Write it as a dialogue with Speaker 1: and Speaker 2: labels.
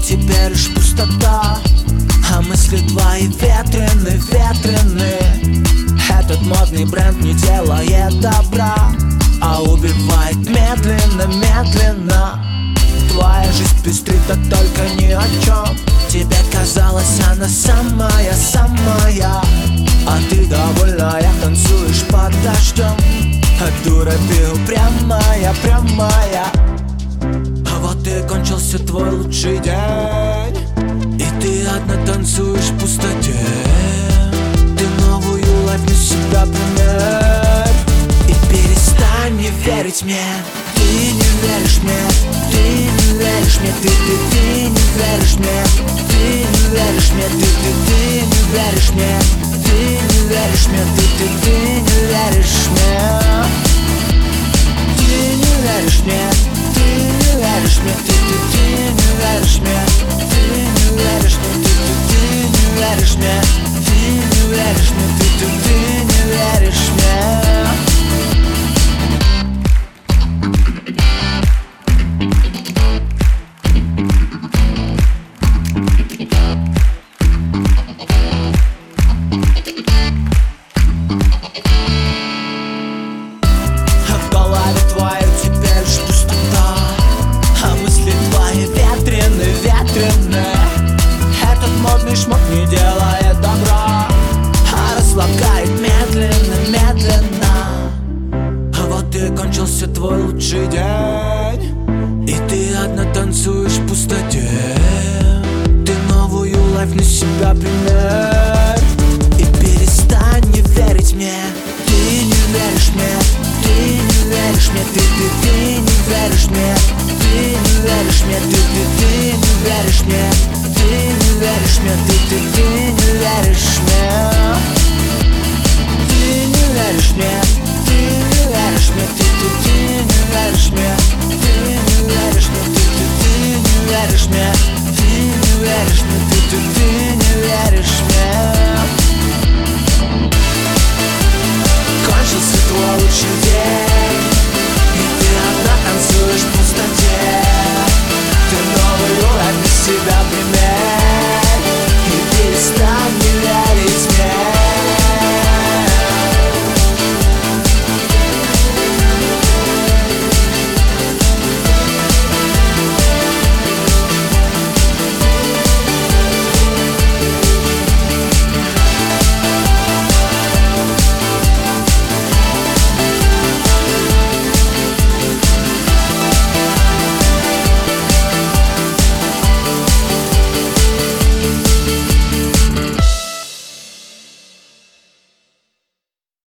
Speaker 1: теперь лишь пустота, а мысли твои ветрены, ветрены. Этот модный бренд не делает добра, а убивает медленно, медленно. Твоя жизнь пестрит, а только ни о чем. Тебе казалось, она самая, самая, а ты довольная, танцуешь под дождем. А дура ты упрямая, прямая. А вот и кончился твой лучший день, и ты одна танцуешь в пустоте. Ты новую лайф на себя примерь и перестань не верить мне. Ты не веришь мне, ты не веришь мне, ты не веришь мне, ты не веришь мне, ты не веришь мне, ты не веришь мне, ты не веришь мне, ты не веришь мне, ты не веришь мне, ты не веришь мне, ты не веришь мне, ты не веришь мне, ты не веришь мне, ты не веришь мне. Этот модный шмот не делает добра, а расслабляет медленно, медленно. А вот и кончился твой лучший день, и ты одна танцуешь в пустоте. Ты новую лайф на себя примерь и перестань не верить мне. Ты не веришь мне, ты не веришь мне, ты не веришь мне, ты не веришь мне, ты не веришь мне, ты не веришь мне, ты не веришь мне, ты не веришь мне, ты не веришь мне, ты не веришь мне, ты не веришь мне, ты не веришь мне.